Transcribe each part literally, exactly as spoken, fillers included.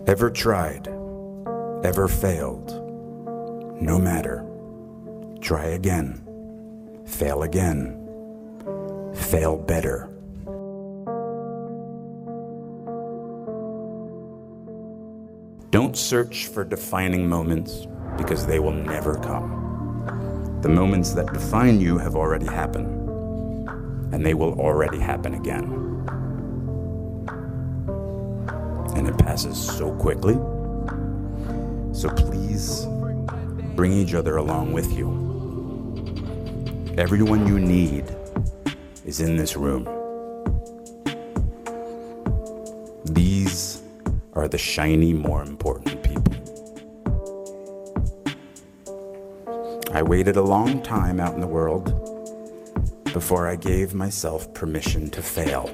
Ever tried, ever failed, no matter. Try again, fail again, fail better. Don't search for defining moments because they will never come. The moments that define you have already happened, and they will already happen again. And it passes so quickly. So please bring each other along with you. Everyone you need is in this room. These are the shiny, more important people. I waited a long time out in the world before I gave myself permission to fail.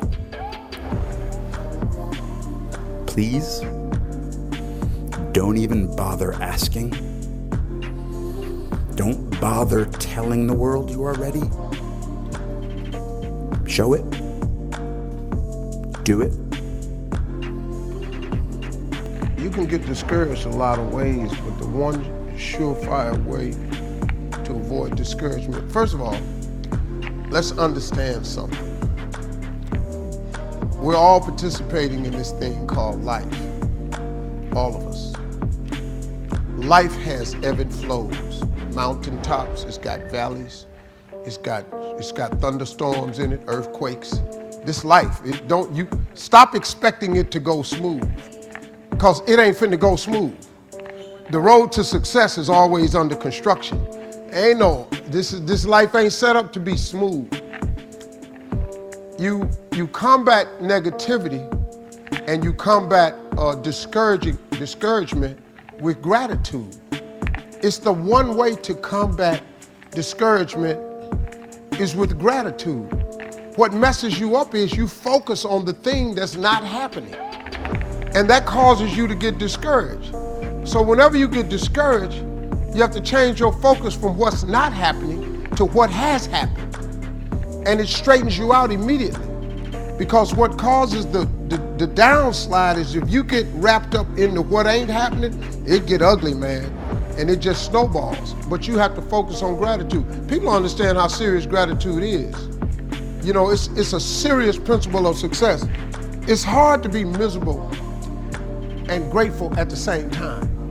Please, don't even bother asking. Don't bother telling the world you are ready. Show it. Do it. You can get discouraged a lot of ways, but the one surefire way to avoid discouragement, first of all, let's understand something. We're all participating in this thing called life, all of us. Life has ebb and flows, mountaintops, it's got valleys, it's got it's got thunderstorms in it, earthquakes. This life, it don't you stop expecting it to go smooth, because it ain't finna go smooth. The road to success is always under construction. Ain't no, this is this life ain't set up to be smooth. You you combat negativity and you combat uh, discouraging discouragement with gratitude. It's the one way to combat discouragement is with gratitude. What messes you up is you focus on the thing that's not happening, and that causes you to get discouraged. So whenever you get discouraged, you have to change your focus from what's not happening to what has happened, and it straightens you out immediately. Because what causes the, the, the downslide is if you get wrapped up into what ain't happening, it get ugly, man, and it just snowballs. But you have to focus on gratitude. People don't understand how serious gratitude is. You know, it's, it's a serious principle of success. It's hard to be miserable and grateful at the same time.